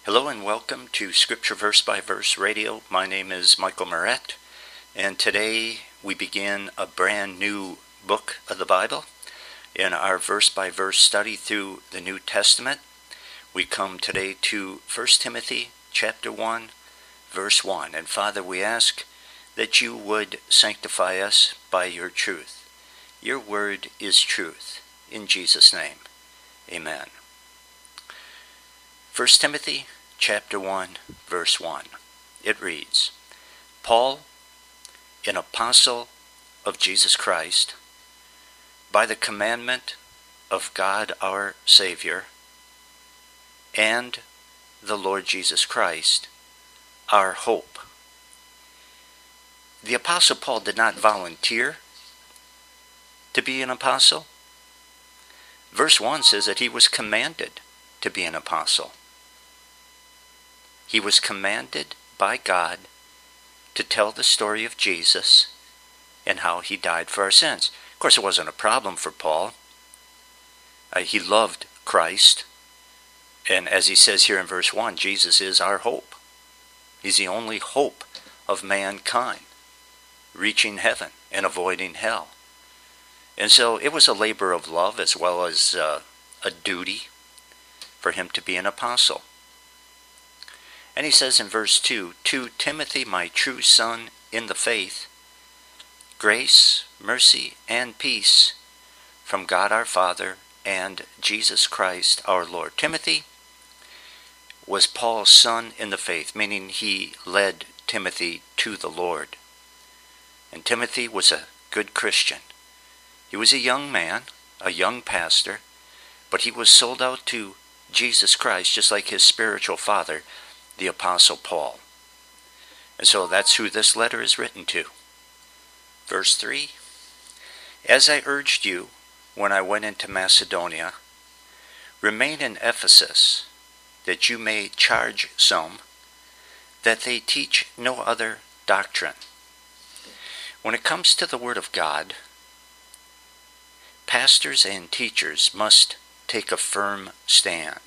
Hello and welcome to Scripture Verse by Verse Radio. My name is Michael Moret, and today we begin a brand new book of the Bible. In our verse by verse study through the New Testament, we come today to 1 Timothy chapter 1, verse 1. And Father, we ask that you would sanctify us by your truth. Your word is truth. In Jesus' name, amen. 1 Timothy chapter 1, verse 1. It reads, Paul, an apostle of Jesus Christ, by the commandment of God our Savior, and the Lord Jesus Christ, our hope. The apostle Paul did not volunteer to be an apostle. Verse 1 says that he was commanded to be an apostle. He was commanded by God to tell the story of Jesus and how he died for our sins. Of course, it wasn't a problem for Paul. He loved Christ. And as he says here in verse 1, Jesus is our hope. He's the only hope of mankind, reaching heaven and avoiding hell. And so it was a labor of love as well as a duty for him to be an apostle. And he says in verse 2, To Timothy, my true son in the faith, grace, mercy, and peace from God our Father and Jesus Christ our Lord. Timothy was Paul's son in the faith, meaning he led Timothy to the Lord. And Timothy was a good Christian. He was a young man, a young pastor, but he was sold out to Jesus Christ, just like his spiritual father, the Apostle Paul. And so that's who this letter is written to. Verse 3, As I urged you when I went into Macedonia, remain in Ephesus, that you may charge some, that they teach no other doctrine. When it comes to the Word of God, pastors and teachers must take a firm stand.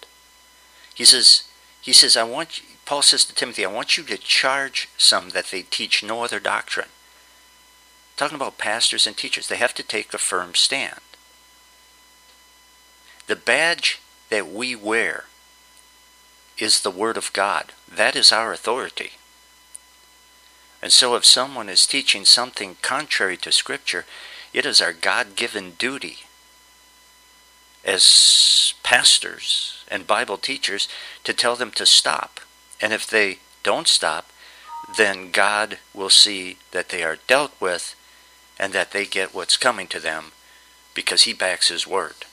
Paul says to Timothy, I want you to charge some that they teach no other doctrine. Talking about pastors and teachers, they have to take a firm stand. The badge that we wear is the Word of God. That is our authority. And so if someone is teaching something contrary to Scripture, it is our God-given duty as pastors and Bible teachers to tell them to stop. And if they don't stop, then God will see that they are dealt with and that they get what's coming to them because he backs his word.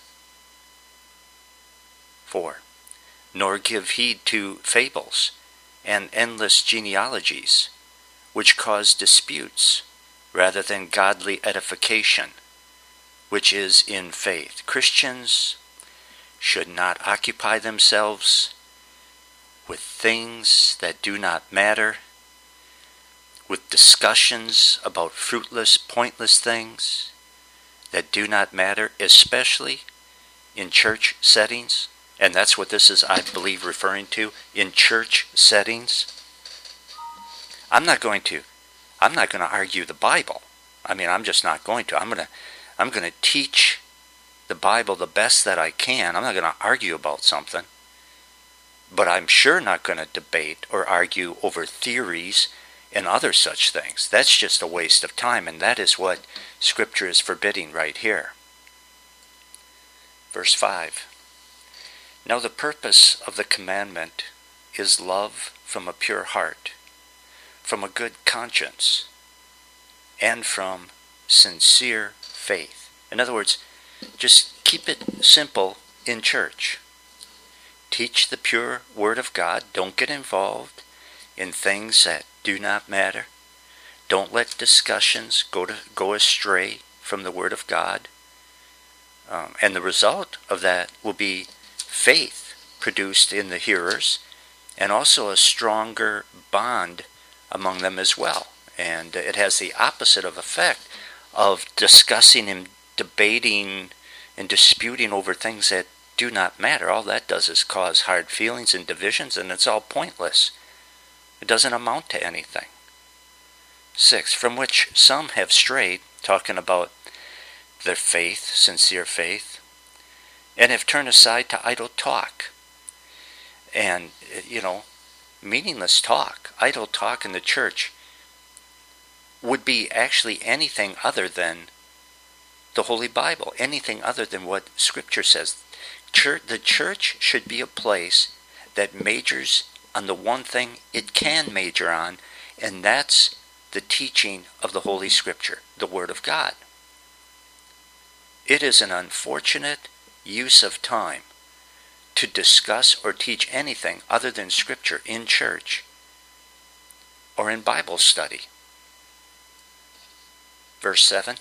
4. Nor give heed to fables and endless genealogies, which cause disputes rather than godly edification, which is in faith. Christians should not occupy themselves with things that do not matter, with discussions about fruitless, pointless things that do not matter, especially in church settings. And that's what this is, I believe, referring to, in church settings. I'm not going to argue the Bible. I'm just not going to. I'm going to teach the Bible the best that I can. I'm not going to argue about something. But I'm sure not going to debate or argue over theories and other such things. That's just a waste of time, and that is what Scripture is forbidding right here. Verse 5. Now the purpose of the commandment is love from a pure heart, from a good conscience, and from sincere faith. In other words, just keep it simple in church. Teach the pure Word of God. Don't get involved in things that do not matter. Don't let discussions go astray from the Word of God. And the result of that will be faith produced in the hearers and also a stronger bond among them as well. And it has the opposite of effect of discussing and debating and disputing over things that do not matter. All that does is cause hard feelings and divisions, and it's all pointless. It doesn't amount to anything. 6, from which some have strayed, talking about their faith, sincere faith, and have turned aside to idle talk. And, meaningless talk, idle talk in the church would be actually anything other than the Holy Bible, anything other than what Scripture says. The church should be a place that majors on the one thing it can major on, and that's the teaching of the Holy Scripture, the Word of God. It is an unfortunate use of time to discuss or teach anything other than Scripture in church or in Bible study. Verse 7,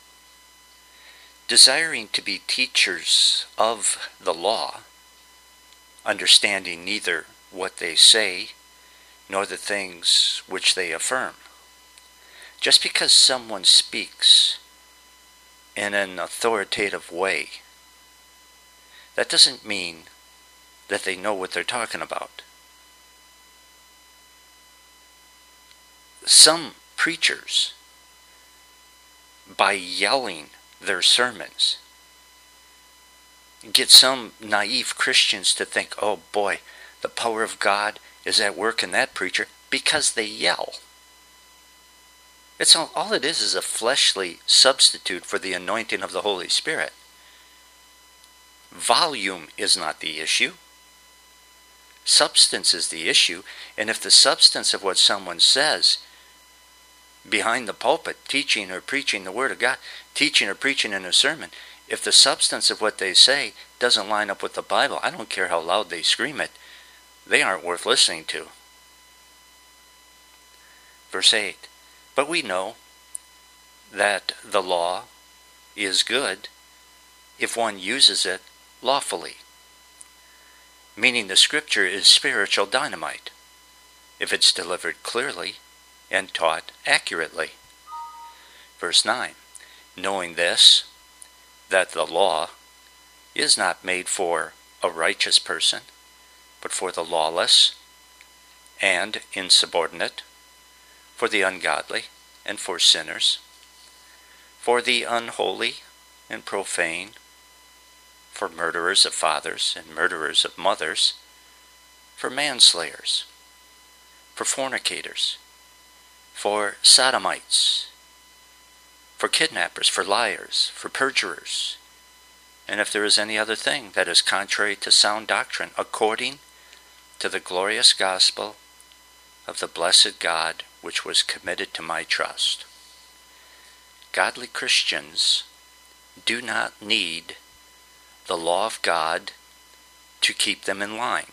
desiring to be teachers of the law, understanding neither what they say nor the things which they affirm. Just because someone speaks in an authoritative way, that doesn't mean that they know what they're talking about. Some preachers, by yelling their sermons, get some naive Christians to think, oh boy, the power of God is at work in that preacher, because they yell. It's all it is a fleshly substitute for the anointing of the Holy Spirit. Volume is not the issue. Substance is the issue, and if the substance of what someone says behind the pulpit, teaching or preaching the Word of God, teaching or preaching in a sermon, if the substance of what they say doesn't line up with the Bible, I don't care how loud they scream it, they aren't worth listening to. Verse 8, but we know that the law is good if one uses it lawfully. Meaning the Scripture is spiritual dynamite if it's delivered clearly and taught accurately. Verse 9, knowing this, that the law is not made for a righteous person, but for the lawless and insubordinate, for the ungodly and for sinners, for the unholy and profane, for murderers of fathers and murderers of mothers, for manslayers, for fornicators, for sodomites, for kidnappers, for liars, for perjurers, and if there is any other thing that is contrary to sound doctrine, according to the glorious gospel of the blessed God, which was committed to my trust. Godly Christians do not need the law of God to keep them in line.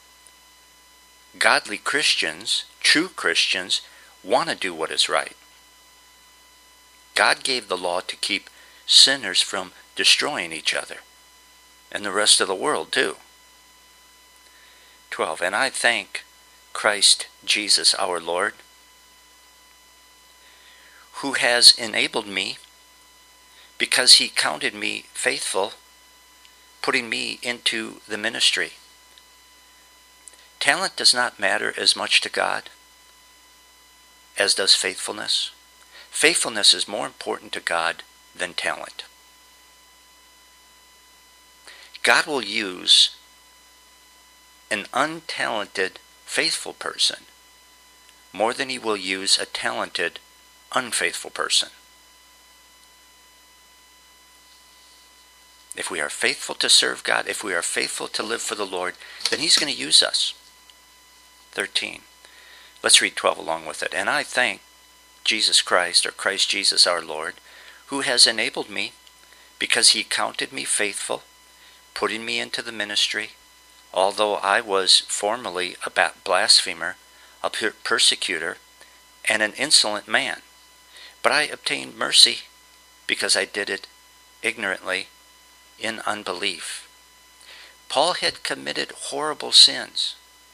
Godly Christians, true Christians, want to do what is right. God gave the law to keep sinners from destroying each other, and the rest of the world too. 12, and I thank Christ Jesus our Lord, who has enabled me, because he counted me faithful, putting me into the ministry. Talent does not matter as much to God as does faithfulness. Faithfulness is more important to God than talent. God will use an untalented, faithful person more than he will use a talented, unfaithful person. If we are faithful to serve God, if we are faithful to live for the Lord, then he's going to use us. 13. Let's read 12 along with it. And I thank Jesus Christ, or Christ Jesus our Lord, who has enabled me, because he counted me faithful, putting me into the ministry, although I was formerly a blasphemer, a persecutor, and an insolent man. But I obtained mercy because I did it ignorantly in unbelief. Paul had committed horrible sins,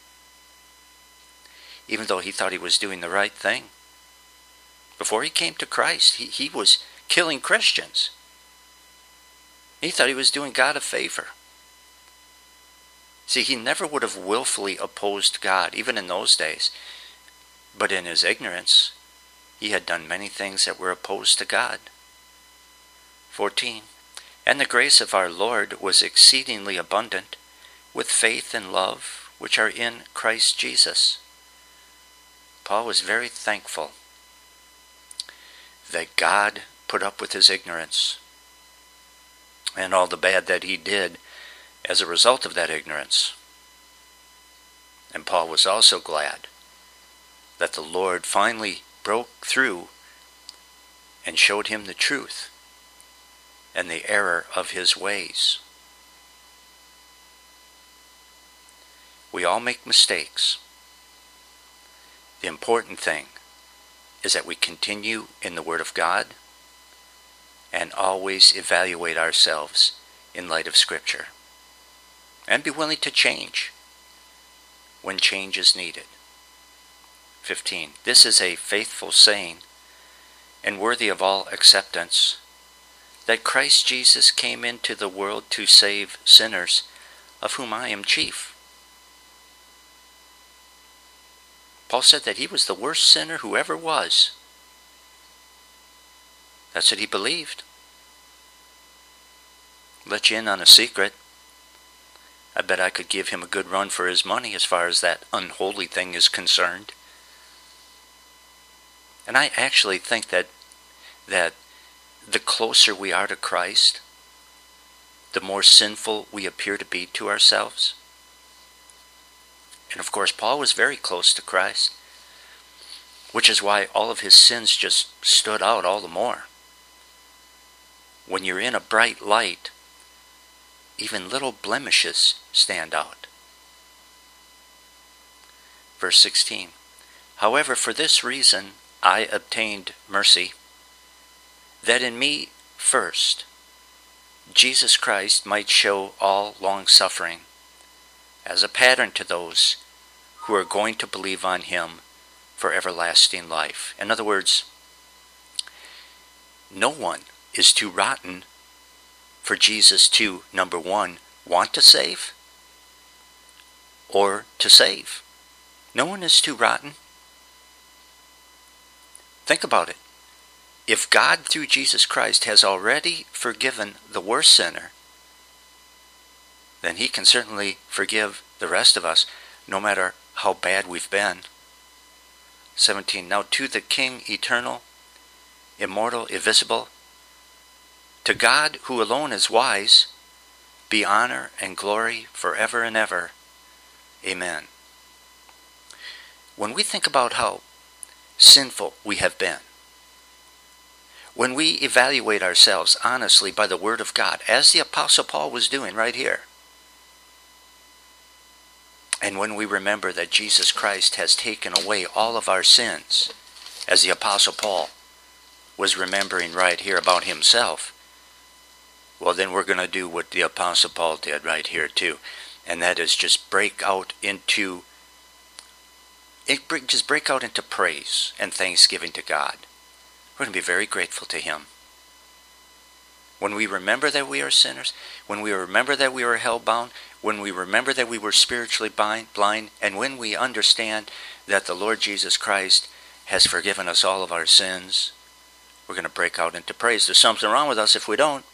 even though he thought he was doing the right thing. Before he came to Christ, he was killing Christians. He thought he was doing God a favor. See, he never would have willfully opposed God, even in those days. But in his ignorance, he had done many things that were opposed to God. 14. And the grace of our Lord was exceedingly abundant, with faith and love, which are in Christ Jesus. Paul was very thankful that God put up with his ignorance and all the bad that he did as a result of that ignorance. And Paul was also glad that the Lord finally broke through and showed him the truth and the error of his ways. We all make mistakes. The important thing is that we continue in the Word of God and always evaluate ourselves in light of Scripture. And be willing to change when change is needed. 15. This is a faithful saying and worthy of all acceptance, that Christ Jesus came into the world to save sinners, of whom I am chief. Paul said that he was the worst sinner who ever was. That's what he believed. Let you in on a secret. I bet I could give him a good run for his money as far as that unholy thing is concerned. And I actually think that the closer we are to Christ, the more sinful we appear to be to ourselves. And of course, Paul was very close to Christ, which is why all of his sins just stood out all the more. When you're in a bright light, even little blemishes stand out. Verse 16. However, for this reason I obtained mercy, that in me first Jesus Christ might show all long-suffering as a pattern to those who are going to believe on him for everlasting life. In other words, no one is too rotten for Jesus to, number one, want to save or to save. No one is too rotten. Think about it. If God, through Jesus Christ, has already forgiven the worst sinner, then he can certainly forgive the rest of us, no matter how bad we've been. 17. Now to the King, eternal, immortal, invisible, to God, who alone is wise, be honor and glory forever and ever. Amen. When we think about how sinful we have been, when we evaluate ourselves honestly by the Word of God, as the Apostle Paul was doing right here, and when we remember that Jesus Christ has taken away all of our sins, as the Apostle Paul was remembering right here about himself, well, then we're going to do what the Apostle Paul did right here too, and that is just break out into praise and thanksgiving to God. We're going to be very grateful to him. When we remember that we are sinners, when we remember that we are hell-bound, when we remember that we were spiritually blind, and when we understand that the Lord Jesus Christ has forgiven us all of our sins, we're going to break out into praise. There's something wrong with us if we don't.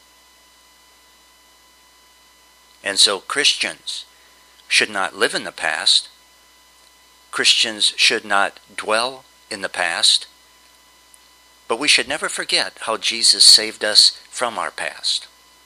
And so Christians should not live in the past. Christians should not dwell in the past. But we should never forget how Jesus saved us from our past.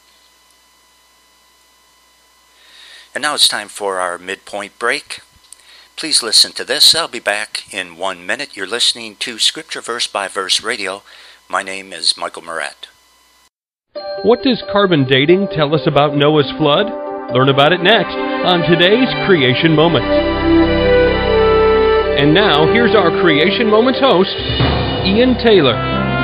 And now it's time for our midpoint break. Please listen to this. I'll be back in 1 minute. You're listening to Scripture Verse by Verse Radio. My name is Michael Moret. What does carbon dating tell us about Noah's flood? Learn about it next on today's Creation Moments. And now, here's our Creation Moments host, Ian Taylor.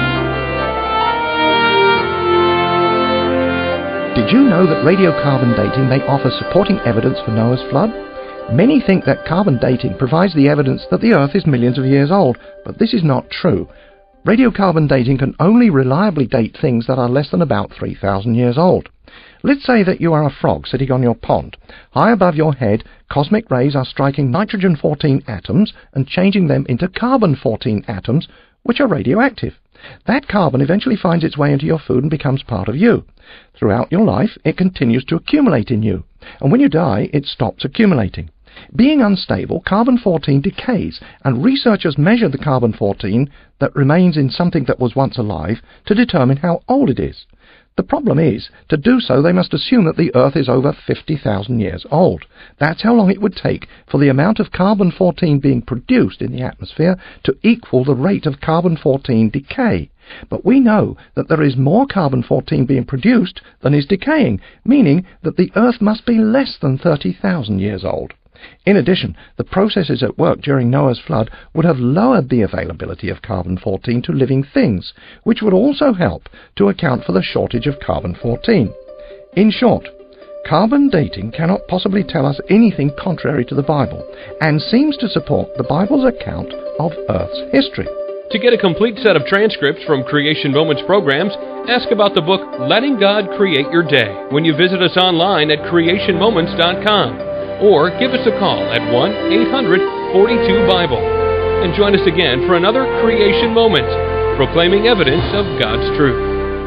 Did you know that radiocarbon dating may offer supporting evidence for Noah's flood? Many think that carbon dating provides the evidence that the Earth is millions of years old, but this is not true. Radiocarbon dating can only reliably date things that are less than about 3,000 years old. Let's say that you are a frog sitting on your pond. High above your head, cosmic rays are striking nitrogen-14 atoms and changing them into carbon-14 atoms, which are radioactive. That carbon eventually finds its way into your food and becomes part of you. Throughout your life, it continues to accumulate in you, and when you die, it stops accumulating. Being unstable, carbon-14 decays, and researchers measure the carbon-14 that remains in something that was once alive to determine how old it is. The problem is, to do so they must assume that the Earth is over 50,000 years old. That's how long it would take for the amount of carbon-14 being produced in the atmosphere to equal the rate of carbon-14 decay. But we know that there is more carbon-14 being produced than is decaying, meaning that the Earth must be less than 30,000 years old. In addition, the processes at work during Noah's flood would have lowered the availability of carbon-14 to living things, which would also help to account for the shortage of carbon-14. In short, carbon dating cannot possibly tell us anything contrary to the Bible, and seems to support the Bible's account of Earth's history. To get a complete set of transcripts from Creation Moments programs, ask about the book Letting God Create Your Day when you visit us online at creationmoments.com. Or give us a call at 1-800-42-BIBLE. And join us again for another Creation Moment, proclaiming evidence of God's truth.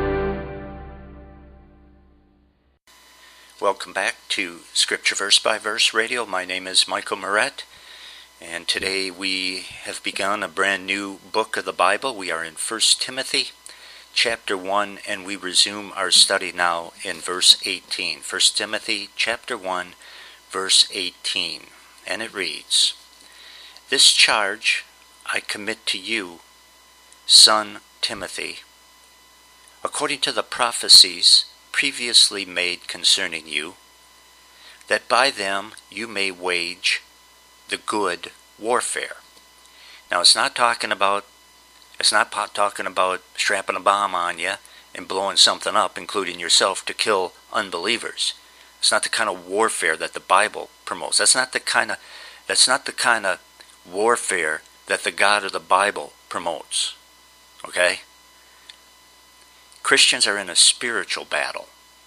Welcome back to Scripture Verse by Verse Radio. My name is Michael Moret, and today we have begun a brand new book of the Bible. We are in 1 Timothy chapter 1, and we resume our study now in verse 18. 1 Timothy chapter 1, verse 18, and it reads, "This charge I commit to you, son Timothy, according to the prophecies previously made concerning you, that by them you may wage the good warfare." Now it's not talking about strapping a bomb on you and blowing something up, including yourself, to kill unbelievers. It's not the kind of warfare that the Bible promotes. That's not the kind of warfare that the God of the Bible promotes. Okay? Christians are in a spiritual battle.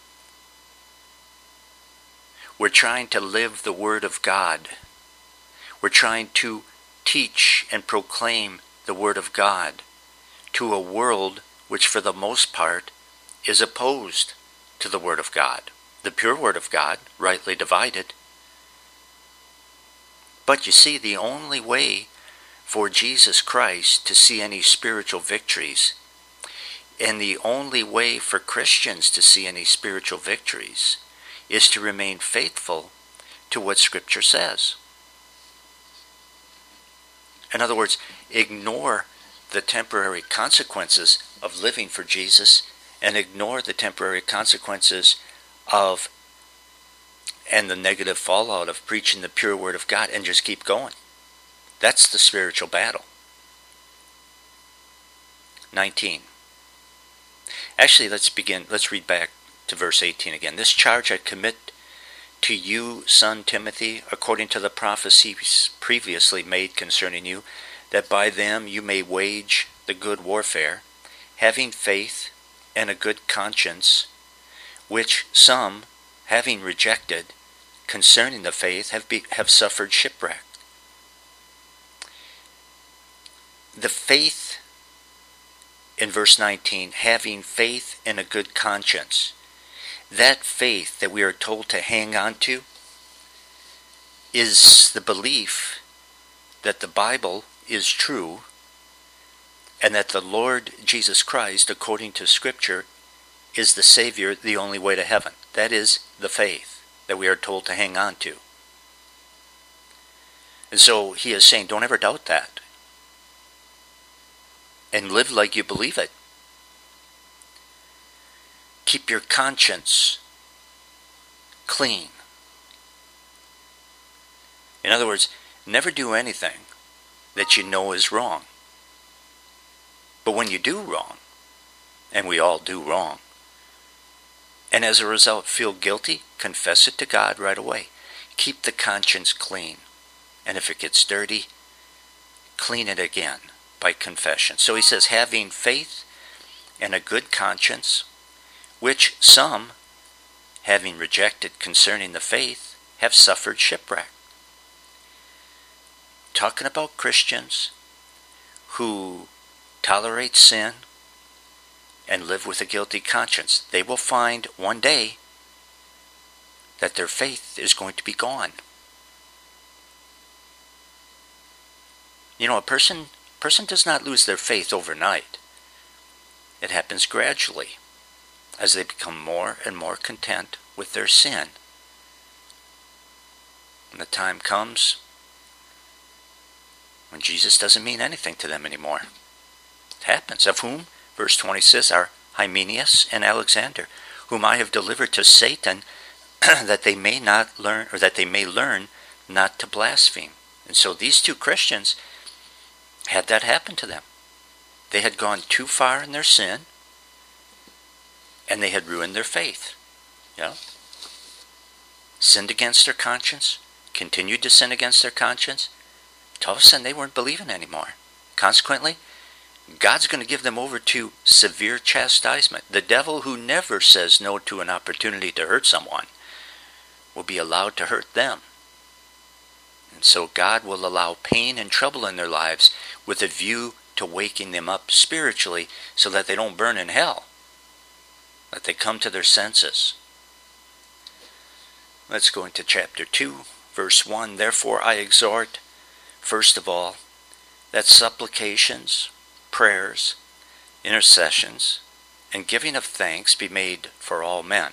We're trying to live the Word of God. We're trying to teach and proclaim the Word of God to a world which for the most part is opposed to the Word of God. The pure Word of God, rightly divided. But you see, the only way for Jesus Christ to see any spiritual victories, and the only way for Christians to see any spiritual victories, is to remain faithful to what Scripture says. In other words, ignore the temporary consequences of living for Jesus, and ignore the temporary consequences of and the negative fallout of preaching the pure Word of God, and just keep going. That's the spiritual battle. 19. Actually, let's read back to verse 18 again. "This charge I commit to you, son Timothy, according to the prophecies previously made concerning you, that by them you may wage the good warfare, having faith and a good conscience, which some, having rejected concerning the faith, have suffered shipwreck." The faith in verse 19, having faith and a good conscience, that faith that we are told to hang on to is the belief that the Bible is true and that the Lord Jesus Christ, according to Scripture, is the Savior, the only way to heaven. That is the faith that we are told to hang on to. And so he is saying, don't ever doubt that. And live like you believe it. Keep your conscience clean. In other words, never do anything that you know is wrong. But when you do wrong, and we all do wrong, and as a result feel guilty, confess it to God right away. Keep the conscience clean. And if it gets dirty, clean it again by confession. So he says, having faith and a good conscience, which some, having rejected concerning the faith, have suffered shipwreck. Talking about Christians who tolerate sin and live with a guilty conscience. They will find one day that their faith is going to be gone. You know, a person does not lose their faith overnight. It happens gradually as they become more and more content with their sin. And the time comes when Jesus doesn't mean anything to them anymore. It happens. Of whom, verse 20 says, are Hymenaeus and Alexander, whom I have delivered to Satan, that they may not learn, or that they may learn not to blaspheme. And so these two Christians had that happen to them. They had gone too far in their sin, and they had ruined their faith. Yeah? Sinned against their conscience, continued to sin against their conscience. All of a sudden they weren't believing anymore. Consequently, God's going to give them over to severe chastisement. The devil, who never says no to an opportunity to hurt someone, will be allowed to hurt them. And so God will allow pain and trouble in their lives with a view to waking them up spiritually so that they don't burn in hell, that they come to their senses. Let's go into chapter 2, verse 1. Therefore I exhort, first of all, that supplications, prayers, intercessions, and giving of thanks be made for all men.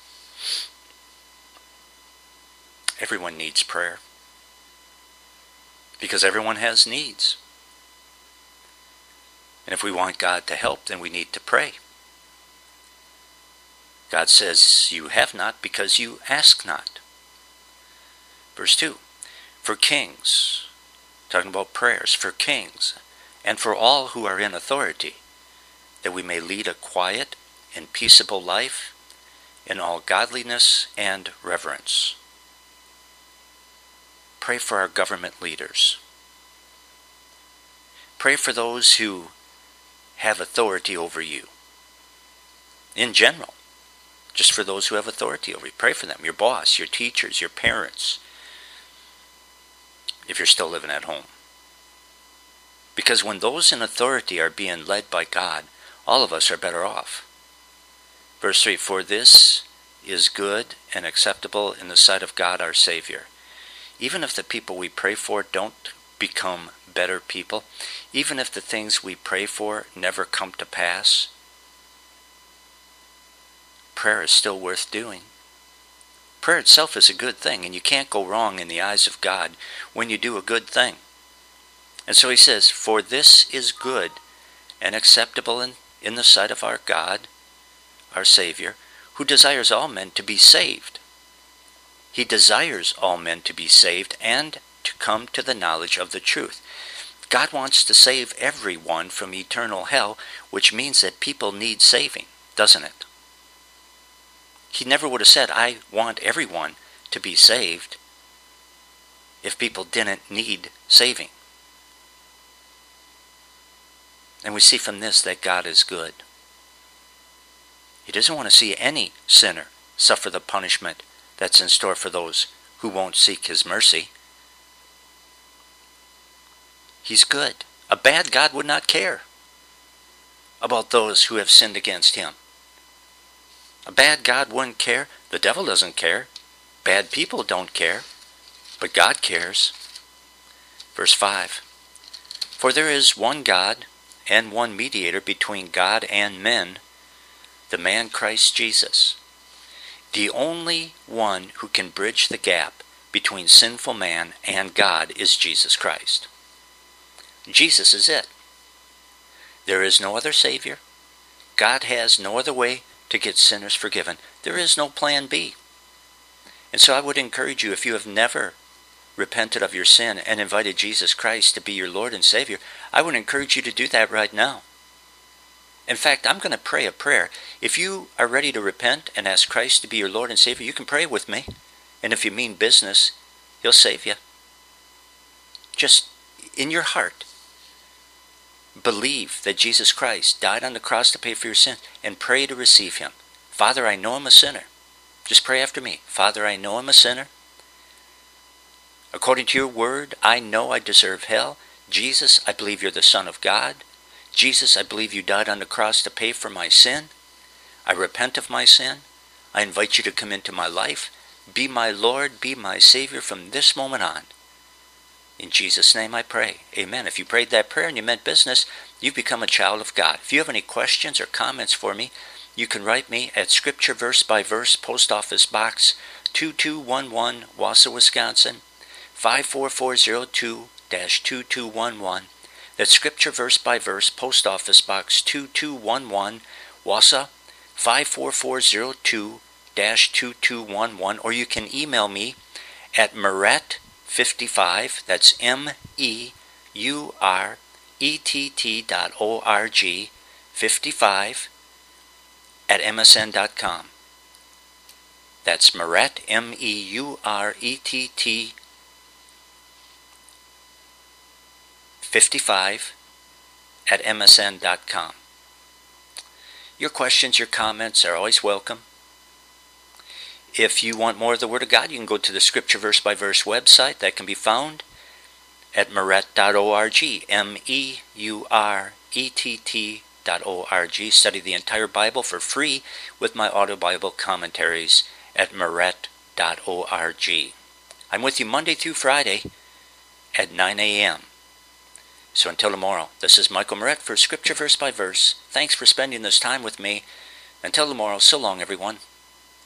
Everyone needs prayer, because everyone has needs. And if we want God to help, then we need to pray. God says, you have not because you ask not. Verse 2, for kings, talking about prayers, for kings, and for all who are in authority, that we may lead a quiet and peaceable life in all godliness and reverence. Pray for our government leaders. Pray for those who have authority over you. In general, just for those who have authority over you. Pray for them, your boss, your teachers, your parents, if you're still living at home. Because when those in authority are being led by God, all of us are better off. Verse 3, for this is good and acceptable in the sight of God our Savior. Even if the people we pray for don't become better people, even if the things we pray for never come to pass, prayer is still worth doing. Prayer itself is a good thing, and you can't go wrong in the eyes of God when you do a good thing. And so he says, for this is good and acceptable in the sight of our God, our Savior, who desires all men to be saved. He desires all men to be saved and to come to the knowledge of the truth. God wants to save everyone from eternal hell, which means that people need saving, doesn't it? He never would have said, I want everyone to be saved, if people didn't need saving. And we see from this that God is good. He doesn't want to see any sinner suffer the punishment that's in store for those who won't seek his mercy. He's good. A bad God would not care about those who have sinned against him. A bad God wouldn't care. The devil doesn't care. Bad people don't care. But God cares. Verse 5, for there is one God and one mediator between God and men, the man Christ Jesus. The only one who can bridge the gap between sinful man and God is Jesus Christ. Jesus is it. There is no other Savior. God has no other way to get sinners forgiven. There is no plan B. And so I would encourage you, if you have never repented of your sin and invited Jesus Christ to be your Lord and Savior, I would encourage you to do that right now. In fact, I'm going to pray a prayer. If you are ready to repent and ask Christ to be your Lord and Savior, you can pray with me. And if you mean business, he'll save you. Just in your heart, believe that Jesus Christ died on the cross to pay for your sin, and pray to receive him. Father, I know I'm a sinner. Just pray after me. Father, I know I'm a sinner. According to your word, I know I deserve hell. Jesus, I believe you're the Son of God. Jesus, I believe you died on the cross to pay for my sin. I repent of my sin. I invite you to come into my life. Be my Lord, be my Savior from this moment on. In Jesus' name I pray. Amen. If you prayed that prayer and you meant business, you've become a child of God. If you have any questions or comments for me, you can write me at Scripture Verse by Verse, Post Office Box 2211, Wausau, Wisconsin, 54402-2211. That's Scripture Verse by Verse, Post Office Box 2211, Wausau, 54402-2211. Or you can email me at Meuret55, that's MEURETT.org, 55 at MSN.com. That's Meuret, MEURETT 55 at MSN.com. Your questions, your comments are always welcome. If you want more of the Word of God, you can go to the Scripture Verse by Verse website. That can be found at Meuret.org, MEURETT.org. Study the entire Bible for free with my audio Bible commentaries at Meuret.org. I'm with you Monday through Friday at 9 a.m. So until tomorrow, this is Michael Meuret for Scripture Verse by Verse. Thanks for spending this time with me. Until tomorrow, so long everyone.